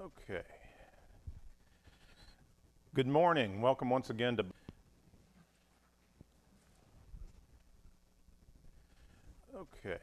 Okay. Good morning. Welcome once again to. Okay.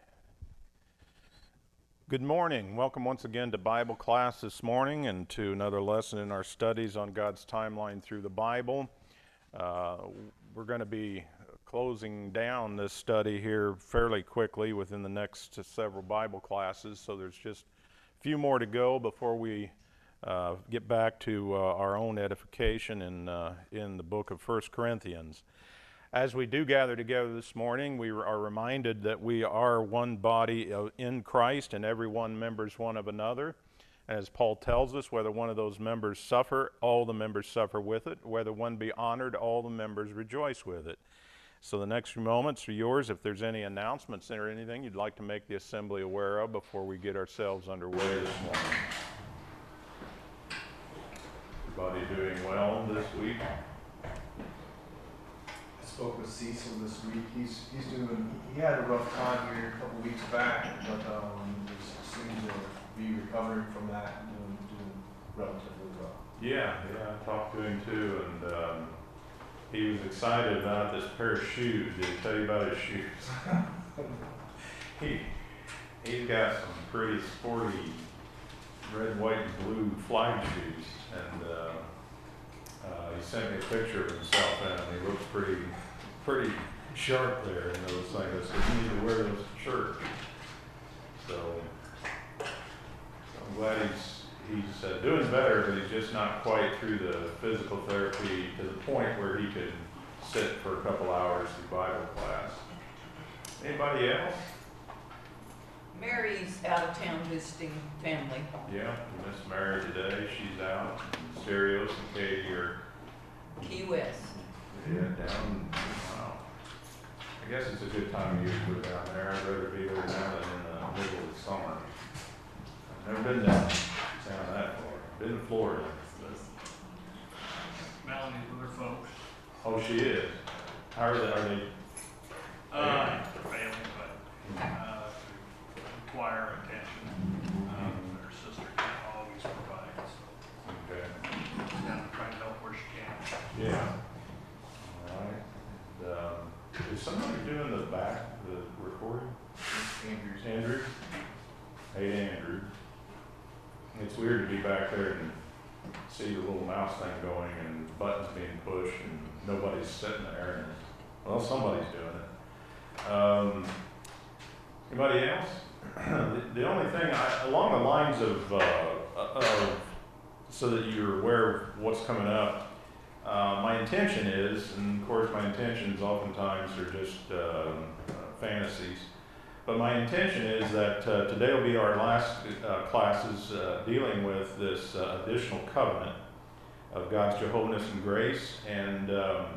Good morning. Welcome once again to Bible class this morning and to another lesson in our studies on God's timeline through the Bible. We're going to be closing down this study here fairly quickly within the next several Bible classes, so there's just a few more to go before we get back to our own edification in the book of 1 Corinthians. As we do gather together this morning, we are reminded that we are one body in Christ and every one members one of another. As Paul tells us, whether one of those members suffer, all the members suffer with it. Whether one be honored, all the members rejoice with it. So the next few moments are yours. If there's any announcements or anything you'd like to make the assembly aware of before we get ourselves underway this morning. Everybody doing well this week? I spoke with Cecil this week. He had a rough time here a couple weeks back, but seems to be recovering from that and doing relatively well. Yeah, I talked to him too, and he was excited about this pair of shoes. Did he tell you about his shoes? He's got some pretty sporty red, white, and blue flag shoes, and he sent me a picture of himself in them. He looks pretty sharp there in those things. I said, you need to wear those to church. So I'm glad he's doing better, but he's just not quite through the physical therapy to the point where he could sit for a couple hours through Bible class. Anybody else? Mary's out of town visiting family. Yeah, Miss Mary today, she's out. Stereos and Katie are Key West. down. Wow. I guess it's a good time of year to go down there. I'd rather be there now than in the middle of the summer. I've never been down that far. Been to Florida. Melanie's with her folks. Oh, she is. How are they? They're failing, but require attention. Her sister can't always provide, so Okay. she's down to try to help where she can. Yeah. All right. And, is somebody doing the recording? Andrew? Hey, Andrew. It's weird to be back there and see the little mouse thing going and buttons being pushed and nobody's sitting there. Well, somebody's doing it. Anybody else? The only thing, along the lines of so that you're aware of what's coming up, my intention is, and of course my intentions oftentimes are just fantasies, but my intention is that today will be our last classes dealing with this additional covenant of God's Jehovah's and grace, and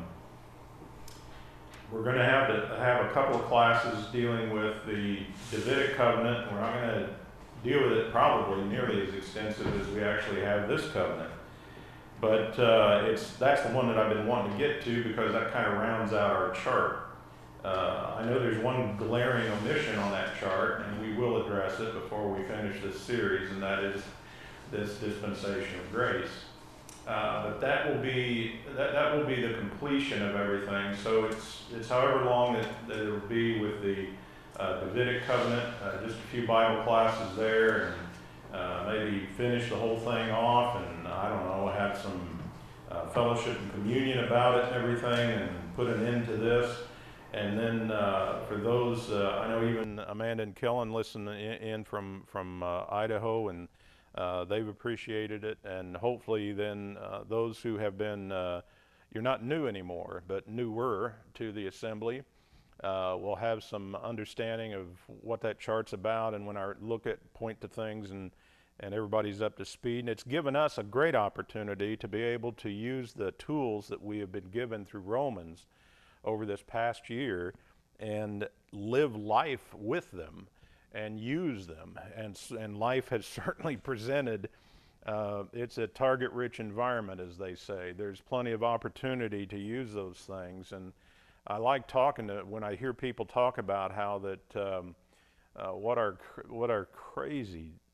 we're going to have a couple of classes dealing with the Davidic covenant. We're not going to deal with it probably nearly as extensive as we actually have this covenant, but that's the one that I've been wanting to get to because that kind of rounds out our chart. I know there's one glaring omission on that chart, and we will address it before we finish this series, and that is this dispensation of grace. But that will be the completion of everything. So it's however long that it will be with the Davidic covenant. Just a few Bible classes there, and maybe finish the whole thing off, and I don't know, have some fellowship and communion about it and everything, and put an end to this. And then for those, I know even Amanda and Kellen listen in from Idaho, and they've appreciated it. And hopefully then those who have been, you're not new anymore, but newer to the assembly, will have some understanding of what that chart's about. And when I point to things and everybody's up to speed. And it's given us a great opportunity to be able to use the tools that we have been given through Romans over this past year and live life with them and use them. And life has certainly presented, it's a target-rich environment, as they say. There's plenty of opportunity to use those things. And I like when I hear people talk about how that what our crazy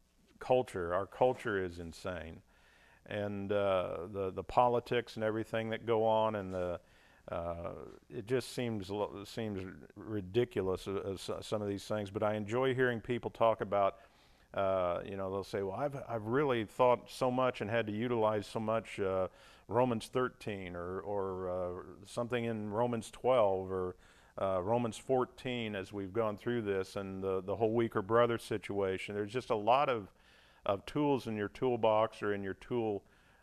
culture. Our culture is insane, and the politics and everything that go on, and it just seems ridiculous, some of these things. But I enjoy hearing people talk about. They'll say, "Well, I've really thought so much and had to utilize so much Romans 13 or something in Romans 12 or Romans 14 as we've gone through this, and the whole weaker brother situation." There's just a lot of tools in your toolbox or in your tool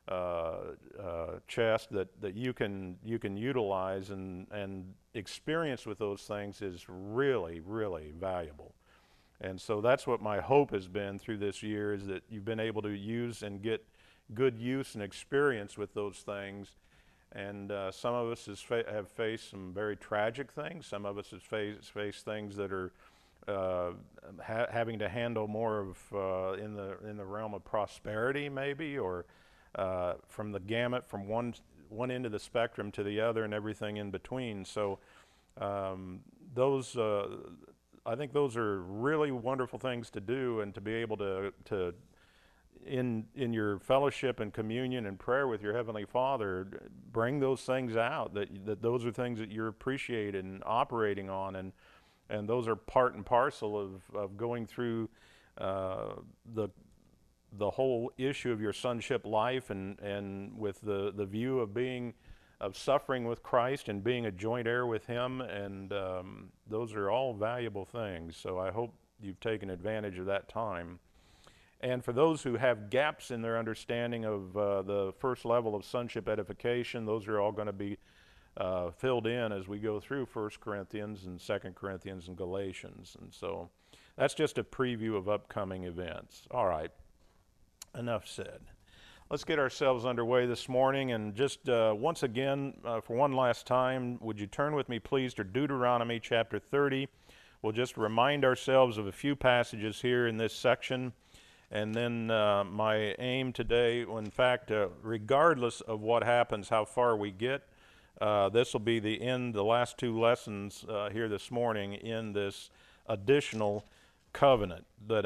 chest that you can utilize, and experience with those things is really, really valuable. And so that's what my hope has been through this year, is that you've been able to use and get good use and experience with those things. And some of us have faced some very tragic things. Some of us have faced things that are having to handle more of in the realm of prosperity, maybe, or from the gamut from one end of the spectrum to the other, and everything in between. So I think those are really wonderful things to do, and to be able to in your fellowship and communion and prayer with your Heavenly Father, bring those things out, that those are things that you're appreciating and operating on, and those are part and parcel of going through the whole issue of your sonship life, and with the view of suffering with Christ and being a joint heir with Him, and those are all valuable things. So I hope you've taken advantage of that time. And for those who have gaps in their understanding of the first level of sonship edification, those are all going to be filled in as we go through 1 Corinthians and 2 Corinthians and Galatians. And so that's just a preview of upcoming events. All right, enough said. Let's get ourselves underway this morning, and just once again, for one last time, would you turn with me, please, to Deuteronomy chapter 30. We'll just remind ourselves of a few passages here in this section, and then my aim today, in fact, regardless of what happens, how far we get, this will be the last two lessons here this morning in this additional covenant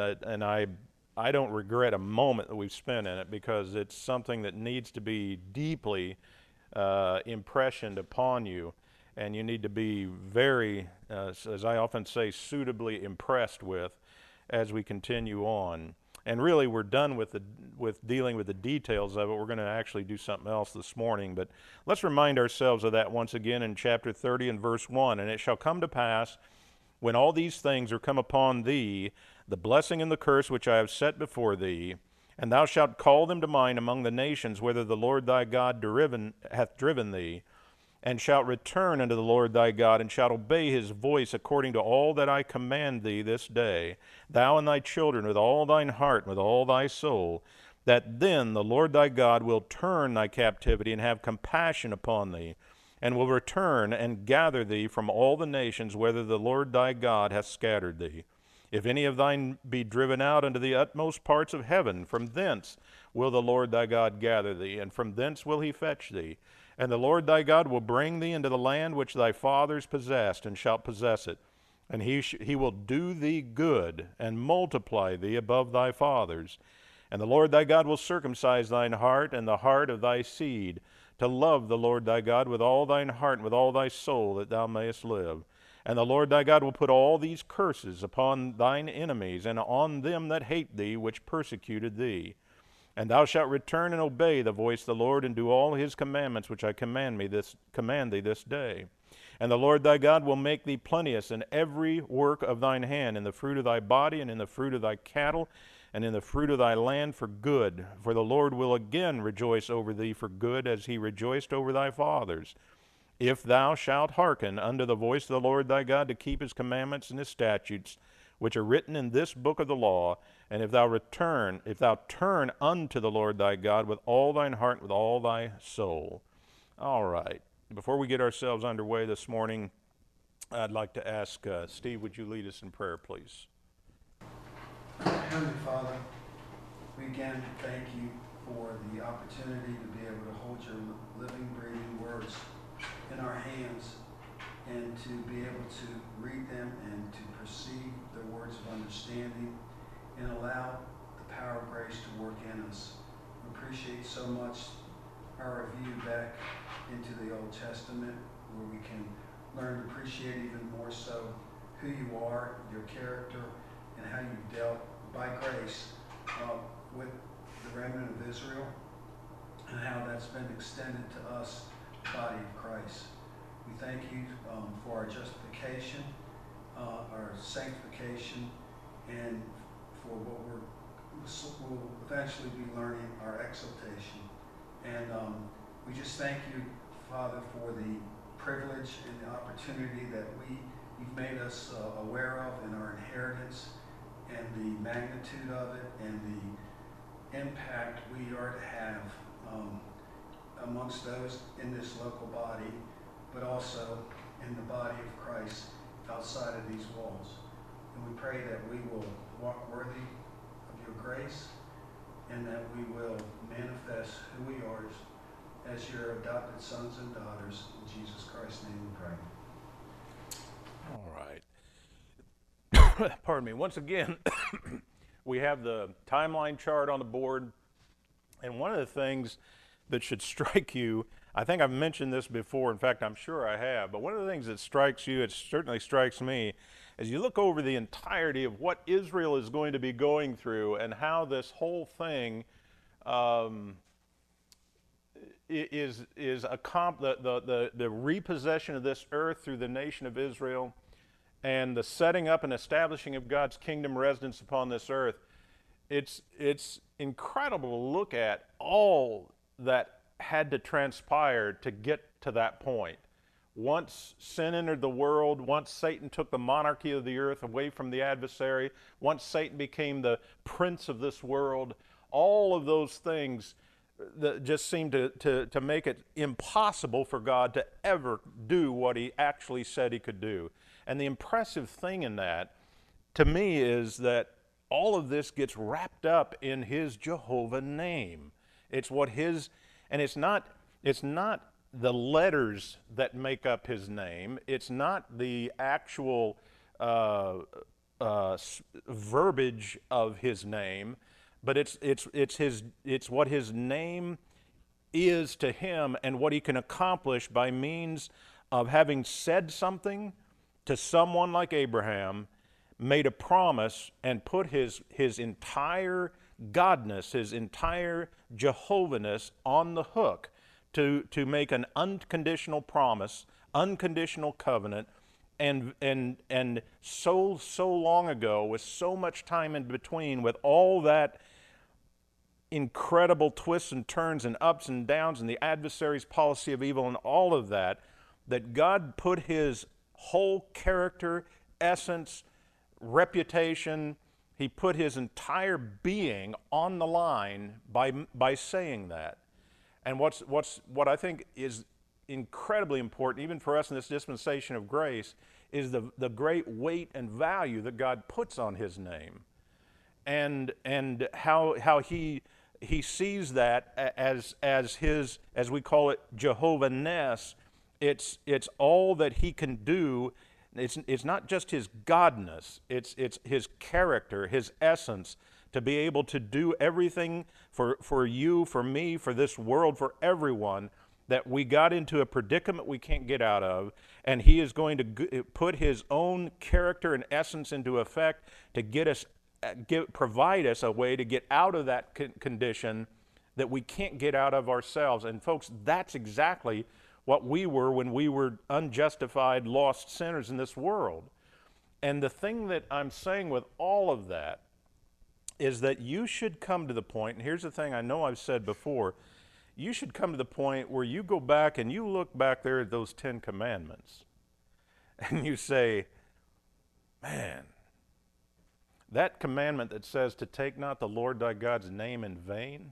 I don't regret a moment that we've spent in it, because it's something that needs to be deeply impressioned upon you, and you need to be very, as I often say, suitably impressed with as we continue on. And really, we're done with dealing with the details of it. We're going to actually do something else this morning, but let's remind ourselves of that once again in chapter 30 and verse 1. "And it shall come to pass, when all these things are come upon thee, the blessing and the curse which I have set before thee, and thou shalt call them to mind among the nations, whither the Lord thy God hath driven thee, and shalt return unto the Lord thy God, and shalt obey his voice according to all that I command thee this day, thou and thy children, with all thine heart and with all thy soul, that then the Lord thy God will turn thy captivity and have compassion upon thee, and will return and gather thee from all the nations whither the Lord thy God hath scattered thee. If any of thine be driven out unto the utmost parts of heaven, from thence will the Lord thy God gather thee, and from thence will he fetch thee. And the Lord thy God will bring thee into the land which thy fathers possessed, and shalt possess it. And he will do thee good, and multiply thee above thy fathers. And the Lord thy God will circumcise thine heart and the heart of thy seed, to love the Lord thy God with all thine heart and with all thy soul, that thou mayest live. And the Lord thy God will put all these curses upon thine enemies, and on them that hate thee, which persecuted thee. And thou shalt return and obey the voice of the Lord, and do all his commandments which I command thee this day. And the Lord thy God will make thee plenteous in every work of thine hand, in the fruit of thy body, and in the fruit of thy cattle, and in the fruit of thy land for good. For the Lord will again rejoice over thee for good, as he rejoiced over thy fathers. If thou shalt hearken unto the voice of the Lord thy God, to keep his commandments and his statutes, which are written in this book of the law, and if thou turn unto the Lord thy God with all thine heart, with all thy soul." All right. Before we get ourselves underway this morning, I'd like to ask Steve, would you lead us in prayer, please? Heavenly Father, we again thank you for the opportunity to be able to hold your living, breathing words in our hands, and to be able to read them and to perceive the words of understanding, and allow the power of grace to work in us. We appreciate so much our review back into the Old Testament, where we can learn to appreciate even more so who you are, your character, and how you've dealt by grace with the remnant of Israel, and how that's been extended to us, the body of Christ. We thank you for our justification, our sanctification, and for what we'll eventually be learning, our exaltation. And we just thank you, Father, for the privilege and the opportunity that you've made us aware of in our inheritance, and the magnitude of it, and the impact we are to have amongst those in this local body, but also in the body of Christ outside of these walls. And we pray that we will walk worthy of your grace, and that we will manifest who we are as your adopted sons and daughters. In Jesus Christ's name we pray. All right. Pardon me. Once again, we have the timeline chart on the board, and one of the things that should strike you, I think I've mentioned this before, in fact, I'm sure I have, but one of the things that strikes you, it certainly strikes me, as you look over the entirety of what Israel is going to be going through and how this whole thing the repossession of this earth through the nation of Israel, and the setting up and establishing of God's kingdom residence upon this earth. It's incredible to look at all that had to transpire to get to that point. Once sin entered the world, once Satan took the monarchy of the earth away from the adversary, once Satan became the prince of this world, all of those things that just seemed to make it impossible for God to ever do what he actually said he could do. And the impressive thing in that, to me, is that all of this gets wrapped up in his Jehovah name. It's what his, and it's not the letters that make up his name. It's not the actual verbiage of his name, but it's what his name is to him, and what he can accomplish by means of having said something to someone like Abraham, made a promise, and put his entire godness, his entire Jehovahness on the hook to make an unconditional promise, unconditional covenant, and so long ago, with so much time in between, with all that incredible twists and turns and ups and downs and the adversary's policy of evil and all of that, that God put his whole character, essence, reputation, he put his entire being on the line by saying that. And what I think is incredibly important, even for us in this dispensation of grace, is the great weight and value that God puts on his name, and how he sees that as his, as we call it, Jehovah-ness. It's all that he can do. It's not just his godness, it's his character, his essence, to be able to do everything for you, for me, for this world, for everyone, that we got into a predicament we can't get out of, and he is going to put his own character and essence into effect to get us, provide us a way to get out of that condition that we can't get out of ourselves. And folks, that's exactly what we were when we were unjustified, lost sinners in this world. And the thing that I'm saying with all of that is that you should come to the point, and here's the thing I know I've said before, you should come to the point where you go back and you look back there at those 10 commandments and you say, man, that commandment that says to take not the Lord thy God's name in vain,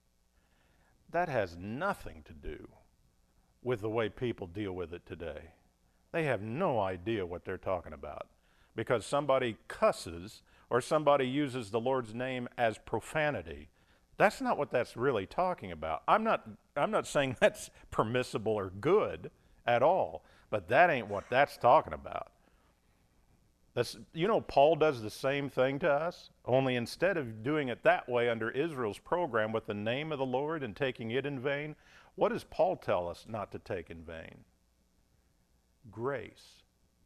that has nothing to do with the way people deal with it today. They have no idea what they're talking about because somebody cusses or somebody uses the Lord's name as profanity. That's not what that's really talking about. I'm not saying that's permissible or good at all, but that ain't what that's talking about. Paul does the same thing to us, only instead of doing it that way under Israel's program with the name of the Lord and taking it in vain, what does Paul tell us not to take in vain? Grace.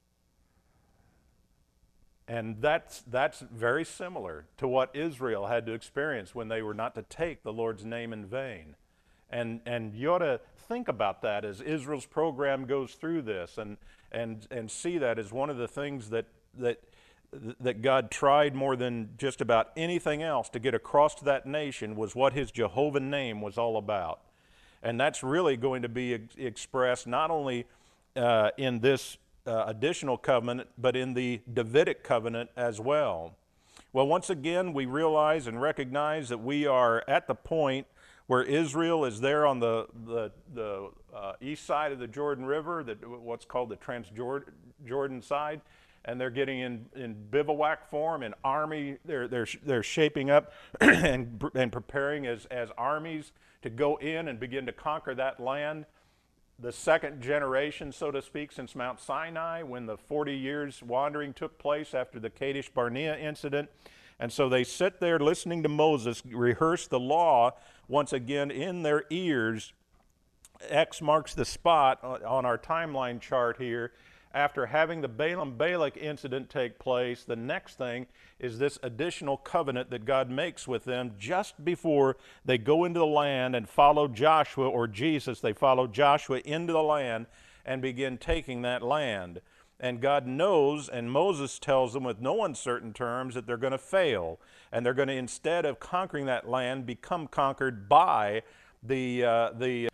And that's very similar to what Israel had to experience when they were not to take the Lord's name in vain. And you ought to think about that as Israel's program goes through this, and see that as one of the things that God tried more than just about anything else to get across to that nation was what his Jehovah name was all about. And that's really going to be expressed not only in this additional covenant, but in the Davidic covenant as well. Well, once again, we realize and recognize that we are at the point where Israel is there on the east side of the Jordan River, what's called the Transjordan side, and they're getting in bivouac form, in army. They're shaping up and preparing as armies to go in and begin to conquer that land. The second generation, so to speak, since Mount Sinai, when the 40 years wandering took place after the Kadesh Barnea incident. And so they sit there listening to Moses rehearse the law once again in their ears. X marks the spot on our timeline chart here. After having the Balaam-Balak incident take place, the next thing is this additional covenant that God makes with them just before they go into the land and follow Joshua, or Jesus. They follow Joshua into the land and begin taking that land. And God knows, and Moses tells them with no uncertain terms, that they're going to fail. And they're going to, instead of conquering that land, become conquered by the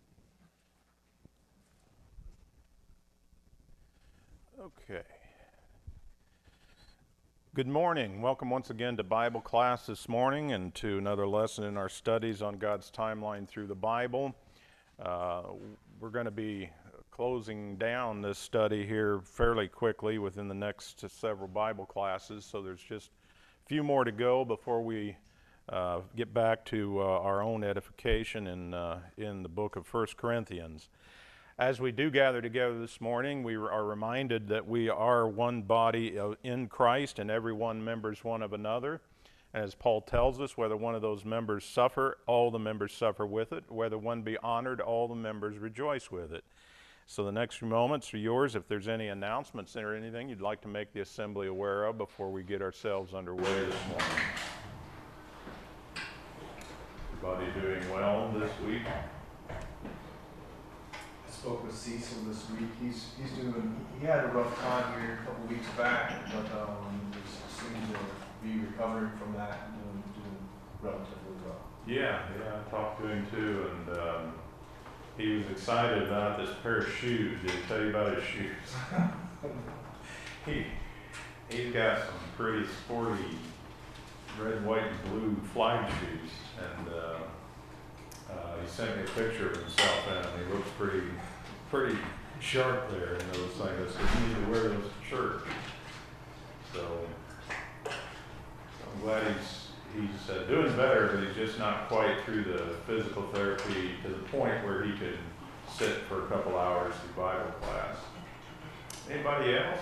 Okay. Good morning. Welcome once again to Bible class this morning and to another lesson in our studies on God's timeline through the Bible. We're going to be closing down this study here fairly quickly within the next several Bible classes, so there's just a few more to go before we get back to our own edification in the book of 1 Corinthians. As we do gather together this morning, we are reminded that we are one body in Christ, and every one members one of another. And as Paul tells us, whether one of those members suffer, all the members suffer with it. Whether one be honored, all the members rejoice with it. So the next few moments are yours. If there's any announcements or anything you'd like to make the assembly aware of before we get ourselves underway this morning. Everybody doing well this week? Spoke with Cecil this week. He had a rough time here a couple weeks back, but seems to be recovering from that and doing relatively well. Yeah, I talked to him too, and he was excited about this pair of shoes. Did he tell you about his shoes? He's got some pretty sporty red, white, and blue flag shoes, and he sent me a picture of himself in them. He looks pretty sharp there in those things. So you need to wear those to church. So I'm glad he's doing better, but he's just not quite through the physical therapy to the point where he could sit for a couple hours through Bible class. Anybody else?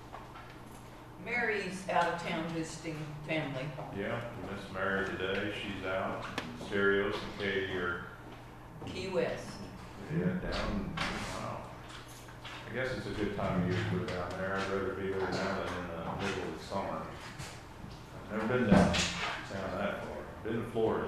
Mary's out of town visiting family. Yeah, we missed Mary today. She's out. Stereos and Katie are Key West. down. Wow. I guess it's a good time of year to go down there. I'd rather be there now than in the middle of the summer. I've never been down that far. Been to Florida.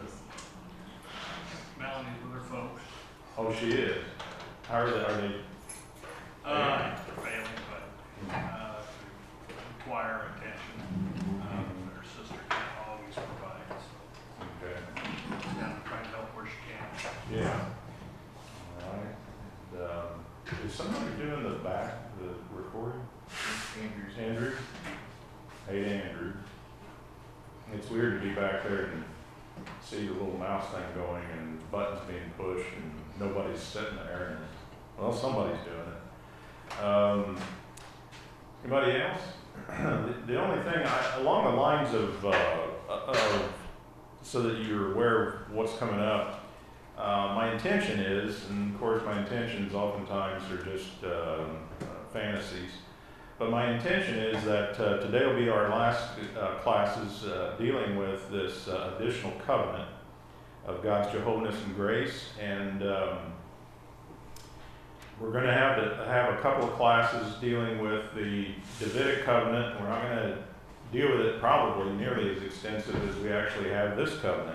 Melanie's with her folks. Oh, she is. How are they? They're failing, but to require attention. Their sister can't always provide, so Okay. she's down to try to help where she can. Yeah. All right. And, is somebody doing the recording? Andrew? Hey, Andrew. It's weird to be back there and see the little mouse thing going and buttons being pushed and nobody's sitting there. And, well, somebody's doing it. Anybody else? The only thing, along the lines of so that you're aware of what's coming up, my intention is, and of course my intentions oftentimes are just fantasies, But my intention is that today will be our last classes dealing with this additional covenant of God's Jehovah's and grace, and we're going to have a couple of classes dealing with the Davidic covenant. We're not going to deal with it probably nearly as extensive as we actually have this covenant.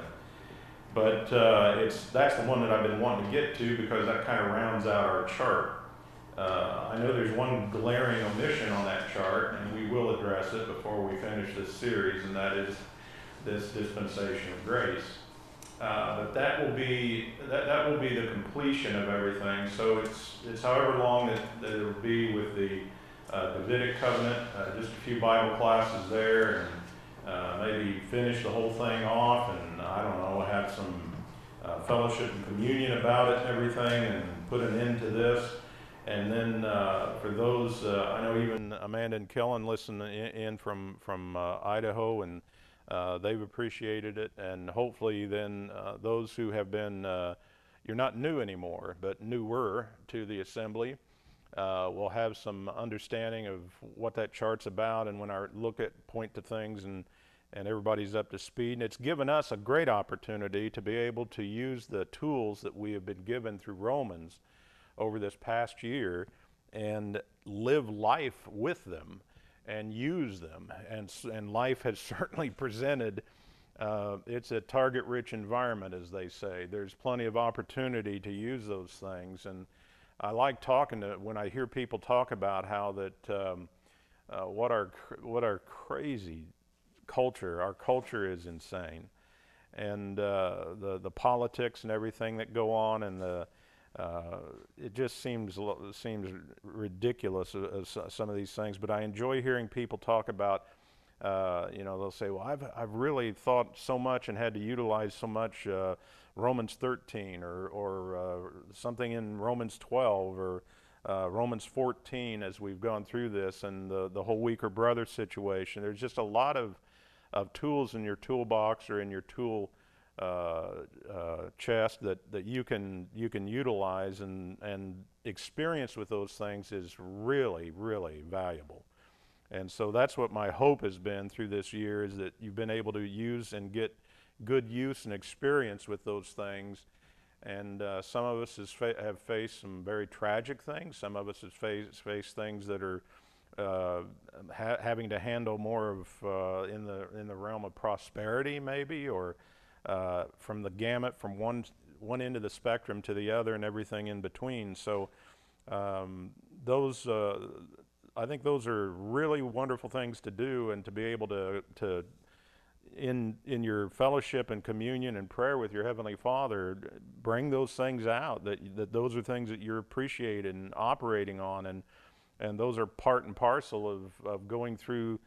But that's the one that I've been wanting to get to because that kind of rounds out our chart. I know there's one glaring omission on that chart, and we will address it before we finish this series, and that is this dispensation of grace. But that will be the completion of everything. So it's however long that it'll be with the Davidic covenant, just a few Bible classes there, and maybe finish the whole thing off, and I don't know, have some fellowship and communion about it and everything, and put an end to this. And then for those, I know even Amanda and Kellen listen in from Idaho, and they've appreciated it. And hopefully then those who have been, you're not new anymore, but newer to the assembly, will have some understanding of what that chart's about, and when I point to things and everybody's up to speed. And it's given us a great opportunity to be able to use the tools that we have been given through Romans over this past year and live life with them and use them. And life has certainly presented, it's a target-rich environment, as they say. There's plenty of opportunity to use those things. And I like when I hear people talk about how that what our crazy culture, our culture is insane. And the politics and everything that go on, and it just seems ridiculous, some of these things. But I enjoy hearing people talk about, they'll say, well, I've really thought so much and had to utilize so much Romans 13 or something in Romans 12 or Romans 14 as we've gone through this, and the whole weaker brother situation. There's just a lot of tools in your toolbox or in your tool chest that you can utilize, and experience with those things is really, really valuable. And so that's what my hope has been through this year, is that you've been able to use and get good use and experience with those things. And some of us have faced some very tragic things. Some of us have faced things that are having to handle more of in the realm of prosperity, maybe, or from the gamut from one end of the spectrum to the other, and everything in between. So I think those are really wonderful things to do, and to be able to in your fellowship and communion and prayer with your Heavenly Father, bring those things out, that those are things that you're appreciating and operating on, and those are part and parcel of going through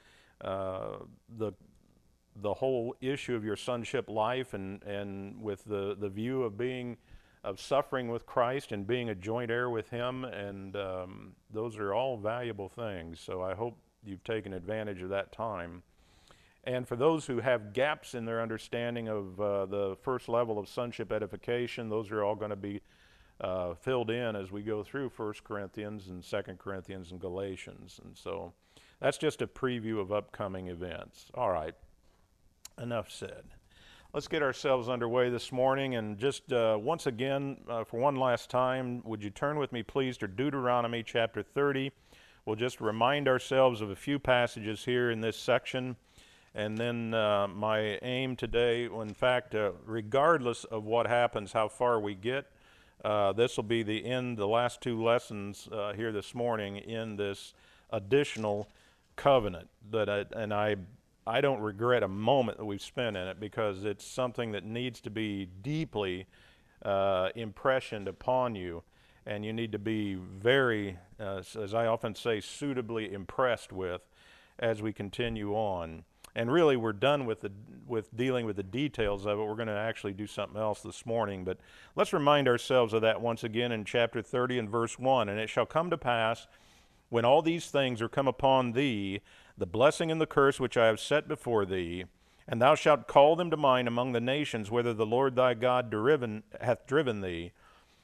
the whole issue of your sonship life, and with the view of suffering with Christ and being a joint heir with Him, and those are all valuable things. So I hope you've taken advantage of that time. And for those who have gaps in their understanding of the first level of sonship edification, those are all going to be filled in as we go through 1 Corinthians and 2 Corinthians and Galatians. And so that's just a preview of upcoming events. All right, enough said. Let's get ourselves underway this morning, and just once again, for one last time, would you turn with me, please, to Deuteronomy chapter 30. We'll just remind ourselves of a few passages here in this section, and then my aim today, in fact, regardless of what happens, how far we get, this will be the last two lessons here this morning in this additional covenant I don't regret a moment that we've spent in it, because it's something that needs to be deeply impressioned upon you, and you need to be very, as I often say, suitably impressed with as we continue on. And really, we're done with dealing with the details of it. We're going to actually do something else this morning, but let's remind ourselves of that once again in chapter 30 and verse 1. And it shall come to pass, when all these things are come upon thee, the blessing and the curse which I have set before thee, and thou shalt call them to mind among the nations, whither the Lord thy God hath driven thee,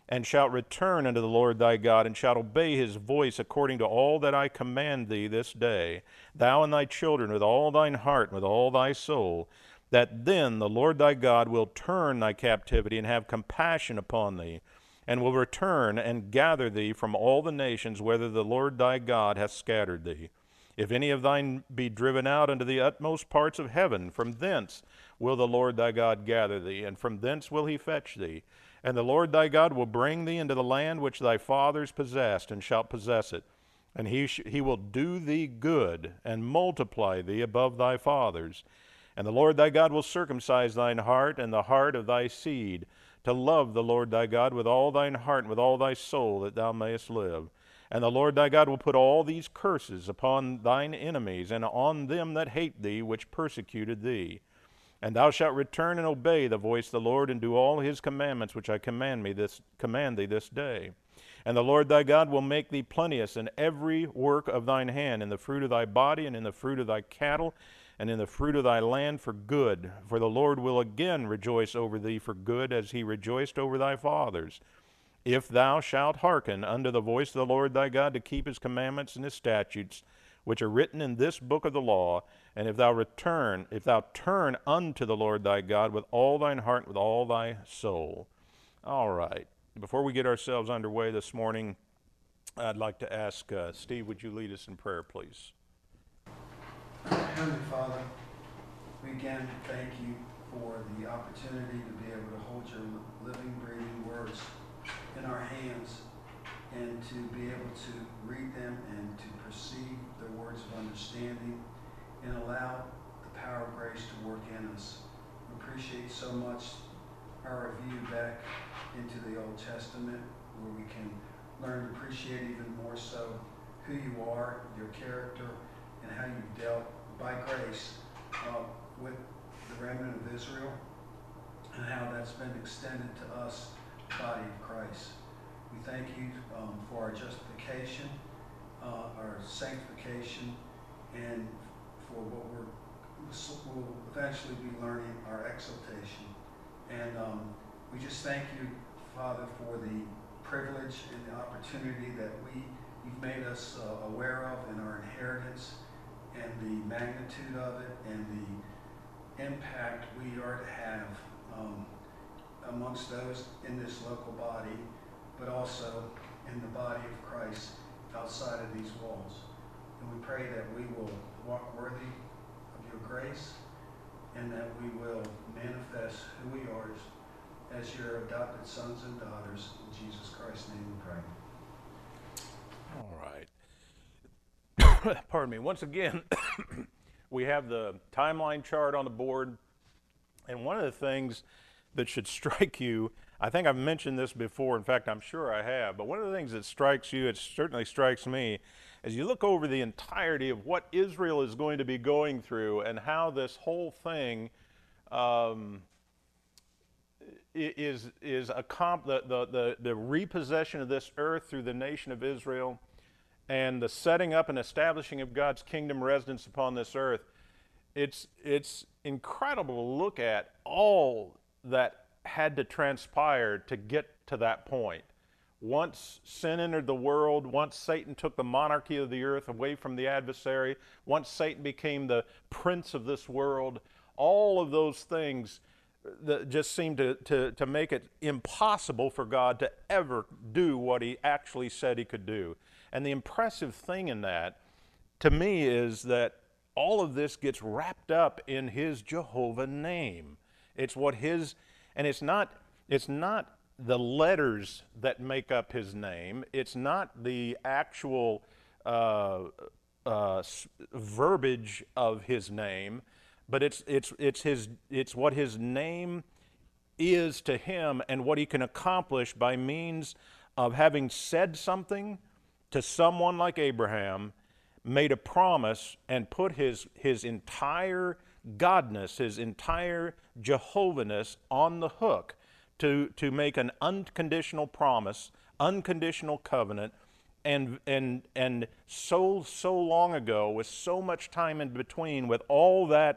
and shalt return unto the Lord thy God, and shalt obey his voice according to all that I command thee this day, thou and thy children with all thine heart and with all thy soul, that then the Lord thy God will turn thy captivity and have compassion upon thee, and will return and gather thee from all the nations whither the Lord thy God hath scattered thee. If any of thine be driven out unto the utmost parts of heaven, from thence will the Lord thy God gather thee, and from thence will he fetch thee. And the Lord thy God will bring thee into the land which thy fathers possessed, and shalt possess it. And he will do thee good, and multiply thee above thy fathers. And the Lord thy God will circumcise thine heart and the heart of thy seed, to love the Lord thy God with all thine heart and with all thy soul, that thou mayest live. And the Lord thy God will put all these curses upon thine enemies, and on them that hate thee, which persecuted thee. And thou shalt return and obey the voice of the Lord, and do all his commandments which I command thee this day. And the Lord thy God will make thee plenteous in every work of thine hand, in the fruit of thy body, and in the fruit of thy cattle, and in the fruit of thy land for good. For the Lord will again rejoice over thee for good, as he rejoiced over thy fathers, if thou shalt hearken unto the voice of the Lord thy God, to keep his commandments and his statutes, which are written in this book of the law, and if thou turn unto the Lord thy God with all thine heart and with all thy soul. All right. Before we get ourselves underway this morning, I'd like to ask Steve, would you lead us in prayer, please? Heavenly Father, we again thank you for the opportunity to be able to hold your living, breathing words in our hands, and to be able to read them and to perceive the words of understanding, and allow the power of grace to work in us. We appreciate so much our review back into the Old Testament, where we can learn to appreciate even more so who you are, your character, and how you've dealt by grace with the remnant of Israel, and how that's been extended to us, the body of Christ. We thank you for our justification, our sanctification, and for what we'll eventually be learning, our exaltation. And we just thank you, Father, for the privilege and the opportunity that you've made us aware of in our inheritance, and the magnitude of it, and the impact we are to have amongst those in this local body, but also in the body of Christ outside of these walls. And we pray that we will walk worthy of your grace, and that we will manifest who we are as your adopted sons and daughters. In Jesus Christ's name we pray. All right. Pardon me. Once again, we have the timeline chart on the board, and one of the things that should strike you, I think I've mentioned this before, in fact I'm sure I have, but one of the things that strikes you, it certainly strikes me, as you look over the entirety of what Israel is going to be going through, and how this whole thing is the repossession of this earth through the nation of Israel, and the setting up and establishing of God's kingdom residence upon this earth. It's incredible to look at all that had to transpire to get to that point. Once sin entered the world, once Satan took the monarchy of the earth away from the adversary, once Satan became the prince of this world, all of those things that just seemed to make it impossible for God to ever do what he actually said he could do. And the impressive thing in that, to me, is that all of this gets wrapped up in his Jehovah name. It's what his, and it's not the letters that make up his name. It's not the actual verbiage of his name, but it's what his name is to him, and what he can accomplish by means of having said something to someone like Abraham, made a promise, and put his entire godness, his entire Jehovahness on the hook to make an unconditional promise, unconditional covenant, and so long ago, with so much time in between, with all that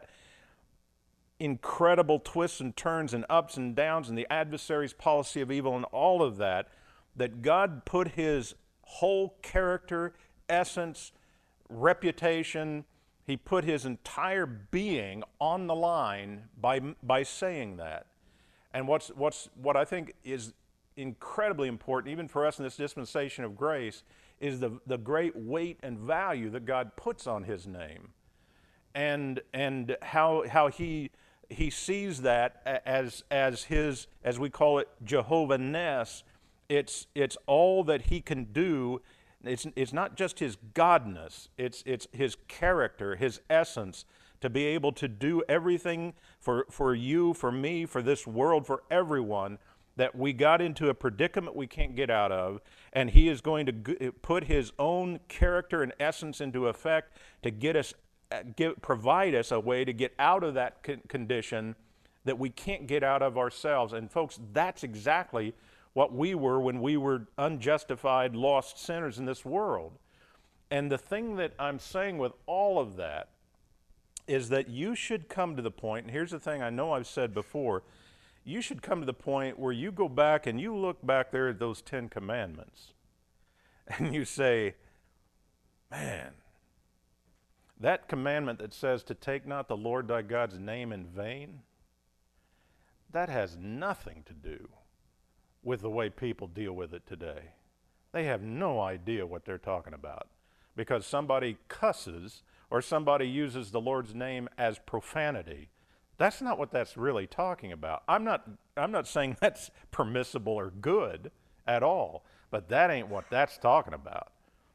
incredible twists and turns and ups and downs and the adversary's policy of evil and all of that, that God put his whole character, essence, reputation, he put his entire being on the line by saying that. And what I think is incredibly important, even for us in this dispensation of grace, is the great weight and value that God puts on his name. And how he sees that as his, as we call it, Jehovah-ness. It's all that he can do. It's not just his godness, it's his character, his essence, to be able to do everything for you, for me, for this world, for everyone, that we got into a predicament we can't get out of, and he is going to put his own character and essence into effect to provide us a way to get out of that condition that we can't get out of ourselves. And folks, that's exactly what we were when we were unjustified, lost sinners in this world. And the thing that I'm saying with all of that is that you should come to the point, and here's the thing I know I've said before, you should come to the point where you go back and you look back there at those 10 commandments and you say, man, that commandment that says to take not the Lord thy God's name in vain, that has nothing to do with the way people deal with it today. They have no idea what they're talking about because somebody cusses or somebody uses the Lord's name as profanity. That's not what that's really talking about. I'm not saying that's permissible or good at all, but that ain't what that's talking about.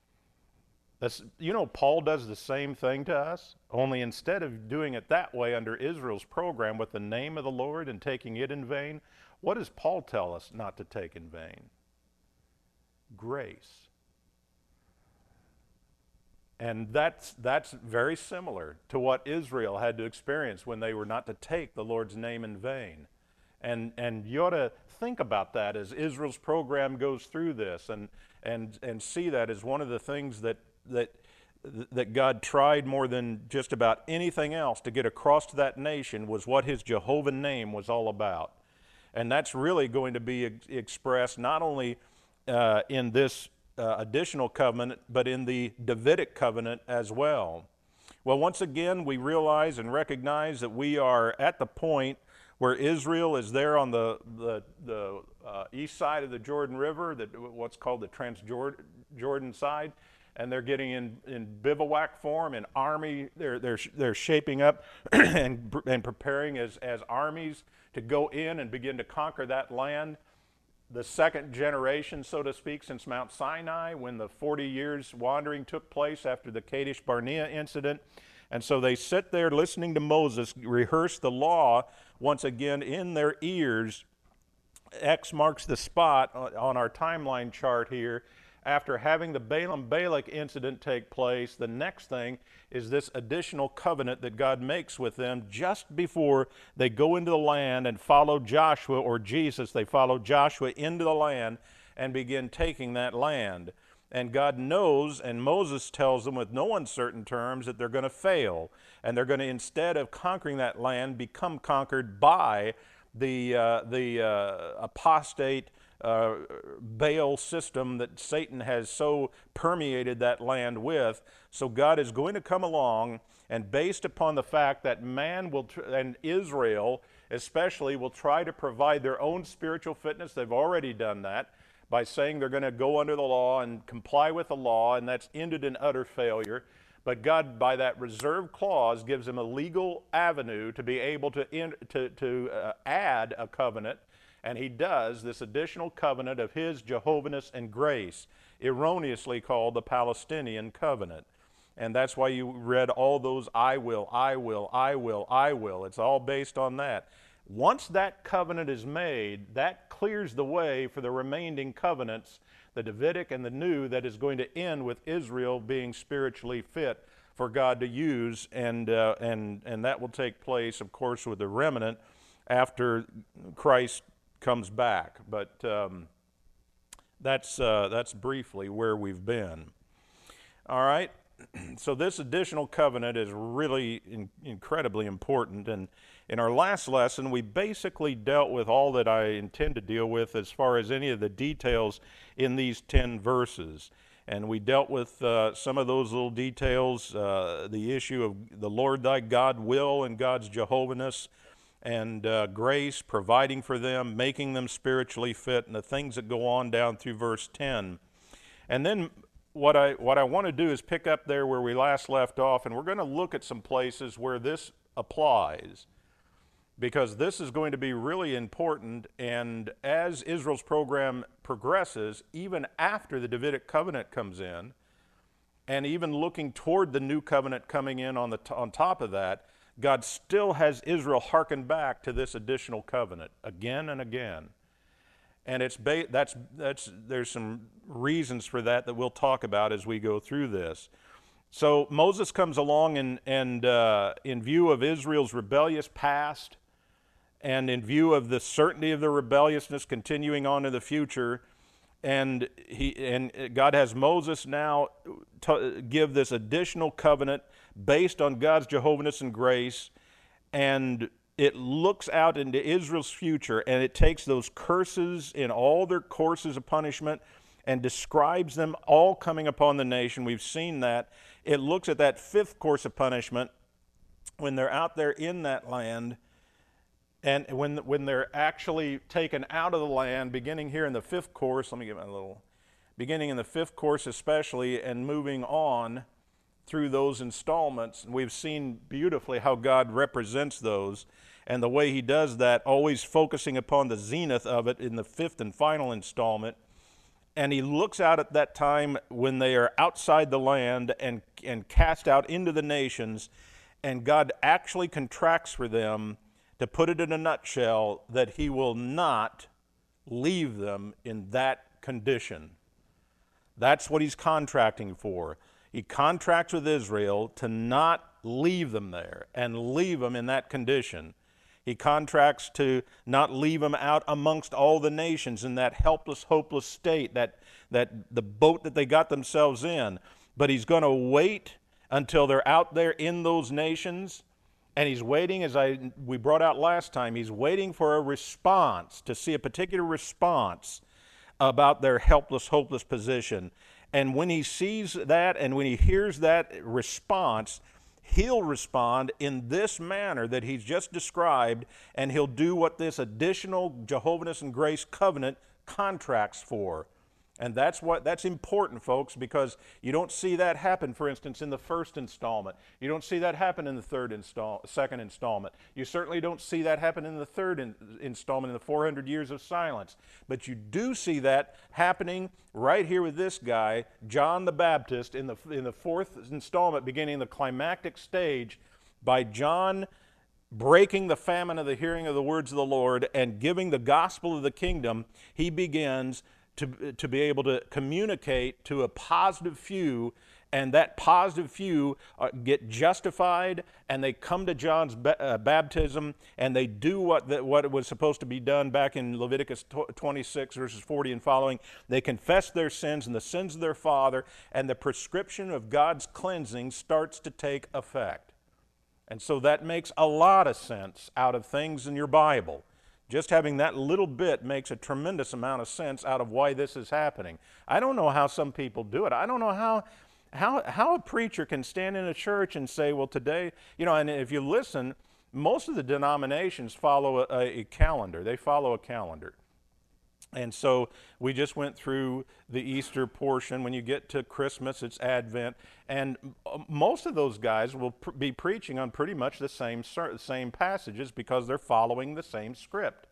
Paul does the same thing to us, only instead of doing it that way under Israel's program with the name of the Lord and taking it in vain, what does Paul tell us not to take in vain? Grace. And that's very similar to what Israel had to experience when they were not to take the Lord's name in vain. And you ought to think about that as Israel's program goes through this and see that as one of the things that God tried more than just about anything else to get across to that nation was what his Jehovah name was all about. And that's really going to be expressed not only in this additional covenant, but in the Davidic covenant as well. Well, once again, we realize and recognize that we are at the point where Israel is there on the east side of the Jordan River, what's called the Transjordan side, and they're getting in bivouac form, in army. They're shaping up and preparing as armies to go in and begin to conquer that land. The second generation, so to speak, since Mount Sinai, when the 40 years wandering took place after the Kadesh Barnea incident. And so they sit there listening to Moses rehearse the law once again in their ears. X marks the spot on our timeline chart here. After having the Balaam-Balak incident take place, the next thing is this additional covenant that God makes with them just before they go into the land and follow Joshua, or Jesus. They follow Joshua into the land and begin taking that land. And God knows, and Moses tells them with no uncertain terms, that they're going to fail. And they're going to, instead of conquering that land, become conquered by the apostate Baal system that Satan has so permeated that land with. So God is going to come along, and based upon the fact that man will, and Israel especially, will try to provide their own spiritual fitness. They've already done that by saying they're going to go under the law and comply with the law, and that's ended in utter failure. But God, by that reserve clause, gives them a legal avenue to be able to add a covenant. And he does this additional covenant of his Jehovah-ness and grace, erroneously called the Palestinian covenant. And that's why you read all those I will, I will, I will, I will. It's all based on that. Once that covenant is made, that clears the way for the remaining covenants, the Davidic and the new, that is going to end with Israel being spiritually fit for God to use. And that will take place, of course, with the remnant after Christ comes back. But that's briefly where we've been. All right. so this additional covenant is really incredibly important. And in our last lesson, we basically dealt with all that I intend to deal with as far as any of the details in these 10 verses. And we dealt with some of those little details, the issue of the Lord thy God will and God's Jehovahness, and grace, providing for them, making them spiritually fit, and the things that go on down through verse 10. And then what I want to do is pick up there where we last left off, and we're going to look at some places where this applies, because this is going to be really important. And as Israel's program progresses, even after the Davidic covenant comes in, and even looking toward the new covenant coming in on top of that, God still has Israel hearken back to this additional covenant again and again. And there's some reasons for that we'll talk about as we go through this. So Moses comes along and in view of Israel's rebellious past, and in view of the certainty of their rebelliousness continuing on in the future, and God has Moses now give this additional covenant based on God's Jehovahness and grace, and it looks out into Israel's future, and it takes those curses in all their courses of punishment and describes them all coming upon the nation. We've seen that. It looks at that fifth course of punishment when they're out there in that land, and when they're actually taken out of the land, beginning here in the fifth course, beginning in the fifth course especially, and moving on through those installments. And we've seen beautifully how God represents those, and the way he does that, always focusing upon the zenith of it in the fifth and final installment. And he looks out at that time when they are outside the land and cast out into the nations, and God actually contracts for them, to put it in a nutshell, that he will not leave them in that condition. That's what he's contracting for. He contracts with Israel to not leave them there and leave them in that condition. He contracts to not leave them out amongst all the nations in that helpless, hopeless state, that the boat that they got themselves in. But he's going to wait until they're out there in those nations, and he's waiting, as we brought out last time, he's waiting for a response, to see a particular response about their helpless, hopeless position. And when he sees that and when he hears that response, he'll respond in this manner that he's just described, and he'll do what this additional Jehovahness and grace covenant contracts for. And that's important, folks, because you don't see that happen, for instance, in the first installment. You don't see that happen in the second installment. You certainly don't see that happen in the third installment, in the 400 years of silence. But you do see that happening right here with this guy, John the Baptist, in the fourth installment, beginning the climactic stage, by John breaking the famine of the hearing of the words of the Lord and giving the gospel of the kingdom. He begins to be able to communicate to a positive few, and that positive few get justified, and they come to John's baptism, and they do what was supposed to be done back in Leviticus 26, verses 40 and following. They confess their sins and the sins of their father, and the prescription of God's cleansing starts to take effect. And so that makes a lot of sense out of things in your Bible. Just having that little bit makes a tremendous amount of sense out of why this is happening. I don't know how some people do it. I don't know how a preacher can stand in a church and say, well, today, and if you listen, most of the denominations follow a calendar. They follow a calendar. And so we just went through the Easter portion. When you get to Christmas, it's Advent. And most of those guys will be preaching on pretty much the same passages, because they're following the same script.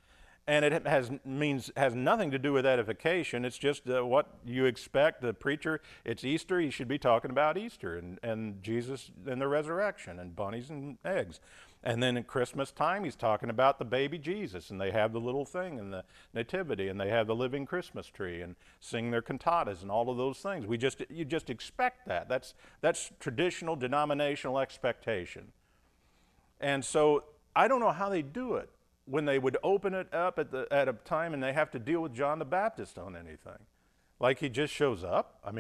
And it has nothing to do with edification. It's just what you expect. The preacher, it's Easter, he should be talking about Easter and Jesus and the resurrection and bunnies and eggs. And then at Christmas time, he's talking about the baby Jesus, and they have the little thing and the nativity, and they have the living Christmas tree, and sing their cantatas and all of those things. You just expect that. That's traditional denominational expectation. And so I don't know how they do it when they would open it up at a time and they have to deal with John the Baptist on anything. Like he just shows up. I mean,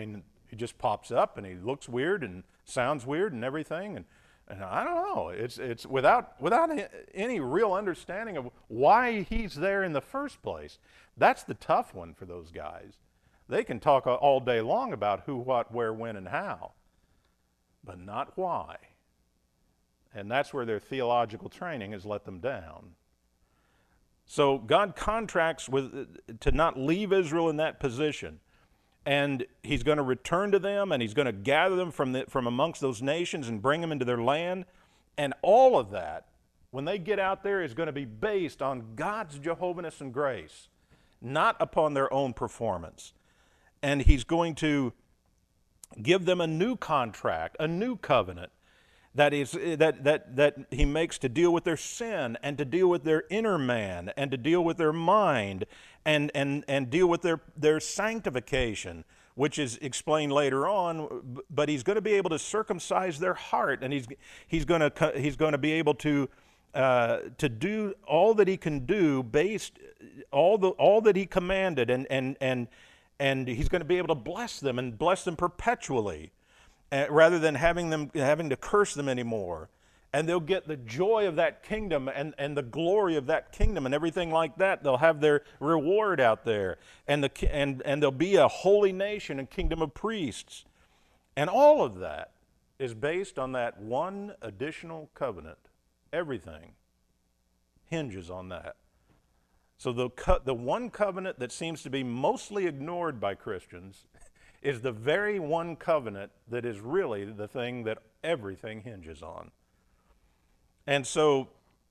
He just pops up and he looks weird and sounds weird and everything. And I don't know. It's without any real understanding of why he's there in the first place. That's the tough one for those guys. They can talk all day long about who, what, where, when, and how, but not why. And that's where their theological training has let them down. So God contracts to not leave Israel in that position. And he's going to return to them, and he's going to gather them from amongst those nations and bring them into their land. And all of that, when they get out there, is going to be based on God's Jehovah-ness and grace, not upon their own performance. And he's going to give them a new contract, a new covenant, that he makes to deal with their sin and to deal with their inner man and to deal with their mind and deal with their sanctification, which is explained later on. But he's going to be able to circumcise their heart, and he's going to be able to do all that he can do based all that he commanded, and he's going to be able to bless them and bless them perpetually. Rather than having to curse them anymore. And they'll get the joy of that kingdom and the glory of that kingdom and everything like that. They'll have their reward out there. And they'll be a holy nation and kingdom of priests. And all of that is based on that one additional covenant. Everything hinges on that. So the one covenant that seems to be mostly ignored by Christians is the very one covenant that is really the thing that everything hinges on. And so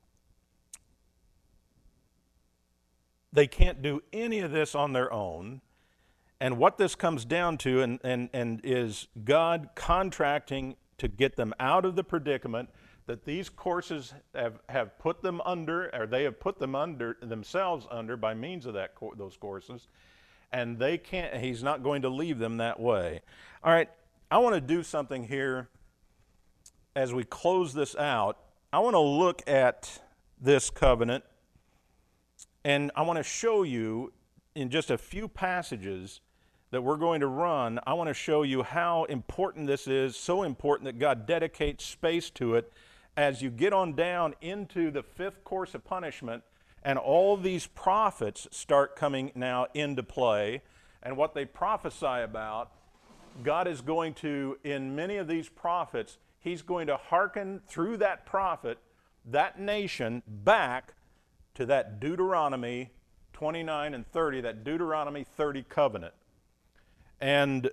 they can't do any of this on their own. And what this comes down to and is God contracting to get them out of the predicament that these courses have put them under, or they have put them under themselves under by means of those courses. And they can't, he's not going to leave them that way. All right, I want to do something here as we close this out. I want to look at this covenant, and I want to show you in just a few passages that we're going to run. I want to show you how important this is, so important that God dedicates space to it as you get on down into the fifth course of punishment. And all these prophets start coming now into play. And what they prophesy about, God is going to, in many of these prophets, he's going to hearken through that prophet, that nation, back to that Deuteronomy 29 and 30, that Deuteronomy 30 covenant. And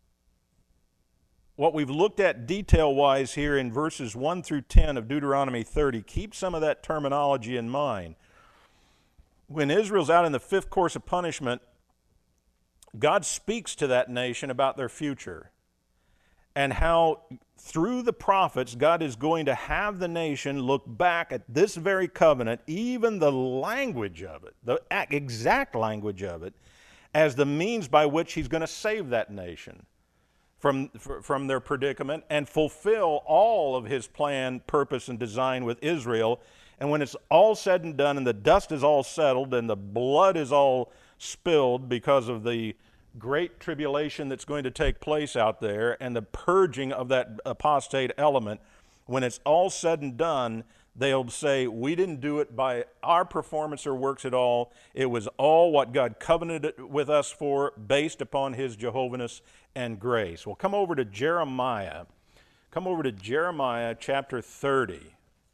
what we've looked at detail-wise here in verses 1 through 10 of Deuteronomy 30, keep some of that terminology in mind. When Israel's out in the fifth course of punishment, God speaks to that nation about their future and how through the prophets God is going to have the nation look back at this very covenant, even the language of it, the exact language of it, as the means by which he's going to save that nation from their predicament and fulfill all of his plan, purpose, and design with Israel. And when it's all said and done and the dust is all settled and the blood is all spilled because of the great tribulation that's going to take place out there and the purging of that apostate element, when it's all said and done, they'll say, we didn't do it by our performance or works at all. It was all what God covenanted with us for, based upon his Jehovah-ness and grace. Well, come over to Jeremiah. Come over to Jeremiah chapter 30.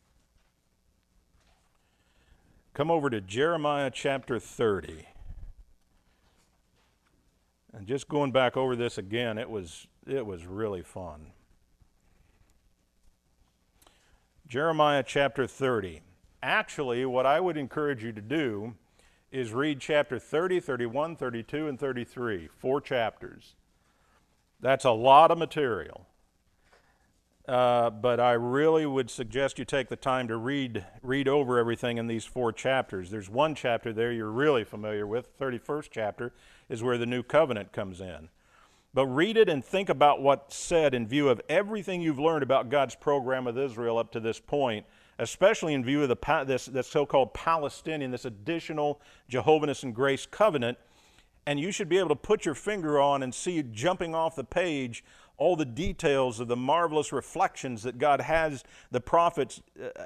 Come over to Jeremiah chapter 30. And just going back over this again, it was really fun. Jeremiah chapter 30. Actually, what I would encourage you to do is read chapter 30, 31, 32, and 33. 4 chapters. That's a lot of material. But I really would suggest you take the time to read over everything in these 4 chapters. There's one chapter there you're really familiar with. 31st chapter is where the new covenant comes in. But read it and think about what's said in view of everything you've learned about God's program with Israel up to this point, especially in view of this so-called Palestinian, this additional Jehovah-ness and grace covenant, And you should be able to put your finger on and see jumping off the page all the details of the marvelous reflections that God has the prophets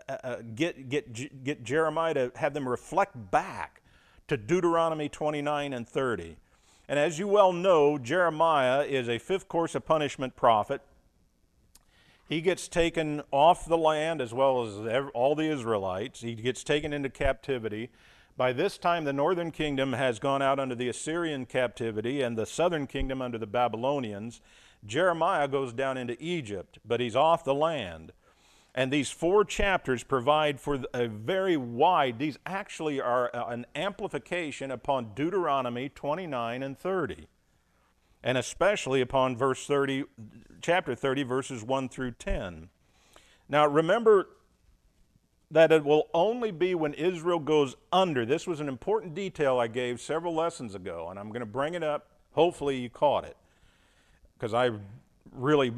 get Jeremiah to have them reflect back to Deuteronomy 29 and 30. And as you well know, Jeremiah is a fifth course of punishment prophet. He gets taken off the land as well as all the Israelites. He gets taken into captivity. By this time, the northern kingdom has gone out under the Assyrian captivity and the southern kingdom under the Babylonians. Jeremiah goes down into Egypt, but he's off the land. And these 4 chapters provide for a very wide, these actually are an amplification upon Deuteronomy 29 and 30, and especially upon chapter 30, verses 1 through 10. Now remember that it will only be when Israel goes under. This was an important detail I gave several lessons ago, and I'm going to bring it up. Hopefully you caught it, because I really